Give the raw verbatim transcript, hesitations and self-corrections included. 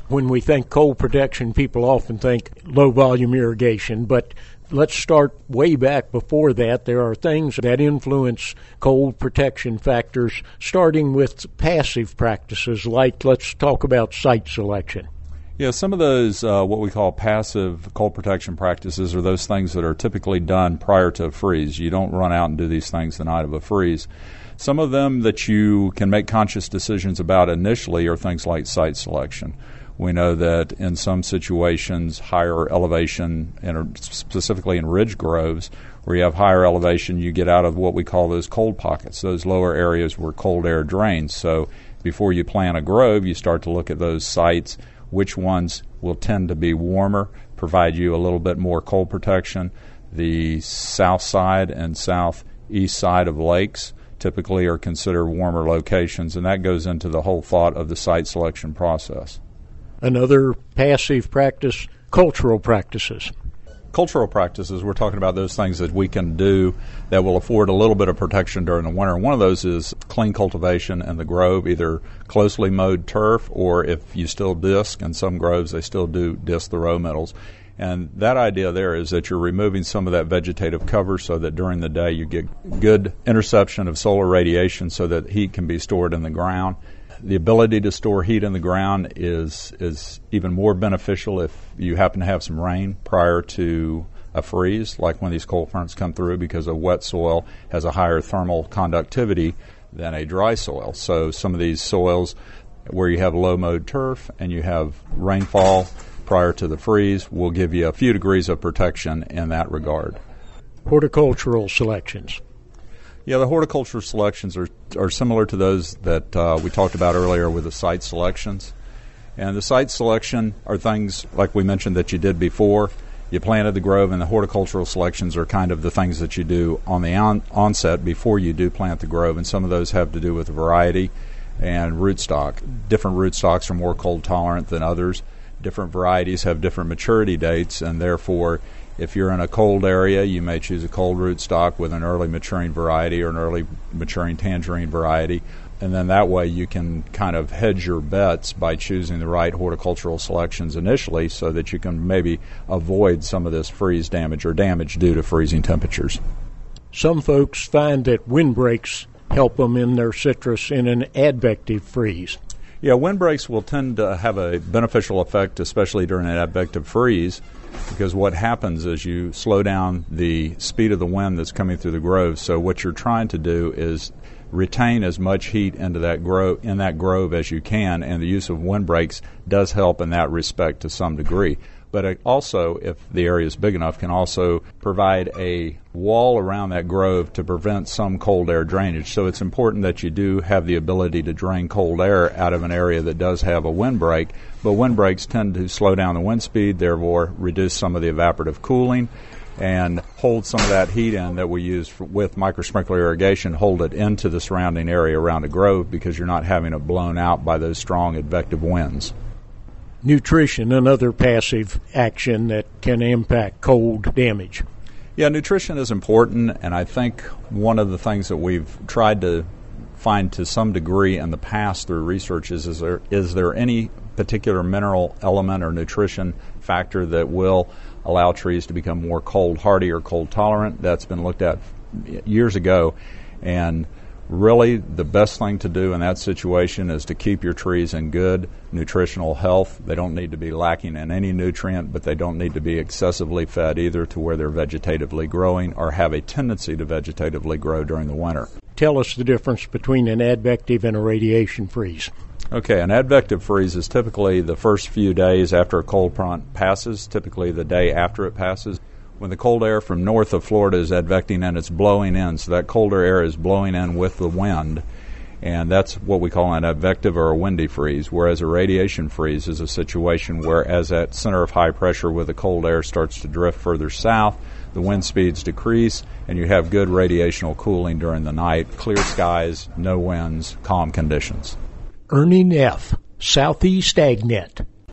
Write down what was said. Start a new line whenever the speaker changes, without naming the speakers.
When we think cold protection, people often think low-volume irrigation, but let's start way back before that. There are things that influence cold protection factors, starting with passive practices, like let's talk about site selection.
Yeah, some of those, uh, what we call passive cold protection practices, are those things that are typically done prior to a freeze. You don't run out and do these things the night of a freeze. Some of them that you can make conscious decisions about initially are things like site selection. We know that in some situations, higher elevation, and specifically in ridge groves, where you have higher elevation, you get out of what we call those cold pockets, those lower areas where cold air drains. So before you plant a grove, you start to look at those sites, which ones will tend to be warmer, provide you a little bit more cold protection. The south side and southeast side of lakes typically are considered warmer locations, and that goes into the whole thought of the site selection process.
Another passive practice, cultural practices.
Cultural practices, we're talking about those things that we can do that will afford a little bit of protection during the winter. One of those is clean cultivation in the grove, either closely mowed turf, or if you still disc, in some groves they still do disc the row middles. And that idea there is that you're removing some of that vegetative cover so that during the day you get good interception of solar radiation so that heat can be stored in the ground. The ability to store heat in the ground is is even more beneficial if you happen to have some rain prior to a freeze, like when these cold fronts come through, because a wet soil has a higher thermal conductivity than a dry soil. So some of these soils where you have low mowed turf and you have rainfall prior to the freeze will give you a few degrees of protection in that regard.
Horticultural selections.
Yeah, the horticultural selections are, are similar to those that uh, we talked about earlier with the site selections. And the site selection are things, like we mentioned, that you did before. You planted the grove, and the horticultural selections are kind of the things that you do on the on- onset before you do plant the grove. And some of those have to do with variety and rootstock. Different rootstocks are more cold tolerant than others. Different varieties have different maturity dates, and therefore if you're in a cold area, you may choose a cold rootstock with an early maturing variety or an early maturing tangerine variety. And then that way you can kind of hedge your bets by choosing the right horticultural selections initially so that you can maybe avoid some of this freeze damage or damage due to freezing temperatures.
Some folks find that windbreaks help them in their citrus in an advective freeze.
Yeah, windbreaks will tend to have a beneficial effect, especially during an advective freeze, because what happens is you slow down the speed of the wind that's coming through the grove. So what you're trying to do is retain as much heat into that grove in that grove as you can, and the use of windbreaks does help in that respect to some degree. But it also, if the area is big enough, can also provide a wall around that grove to prevent some cold air drainage. So it's important that you do have the ability to drain cold air out of an area that does have a windbreak. But windbreaks tend to slow down the wind speed, therefore reduce some of the evaporative cooling, and hold some of that heat in that we use for, with microsprinkler irrigation, hold it into the surrounding area around a grove because you're not having it blown out by those strong advective winds.
Nutrition, another passive action that can impact cold damage.
Yeah, nutrition is important, and I think one of the things that we've tried to find to some degree in the past through research is, is there is there any particular mineral element or nutrition factor that will allow trees to become more cold hardy or cold tolerant? That's been looked at years ago, and really the best thing to do in that situation is to keep your trees in good nutritional health. They don't need to be lacking in any nutrient, but they don't need to be excessively fed either to where they're vegetatively growing or have a tendency to vegetatively grow during the winter.
Tell us the difference between an advective and a radiation freeze.
Okay, an advective freeze is typically the first few days after a cold front passes, typically the day after it passes. When the cold air from north of Florida is advecting in, it's blowing in, so that colder air is blowing in with the wind, and that's what we call an advective or a windy freeze, whereas a radiation freeze is a situation where as that center of high pressure with the cold air starts to drift further south, the wind speeds decrease, and you have good radiational cooling during the night, clear skies, no winds, calm conditions.
Ernie Neff, Southeast AgNet.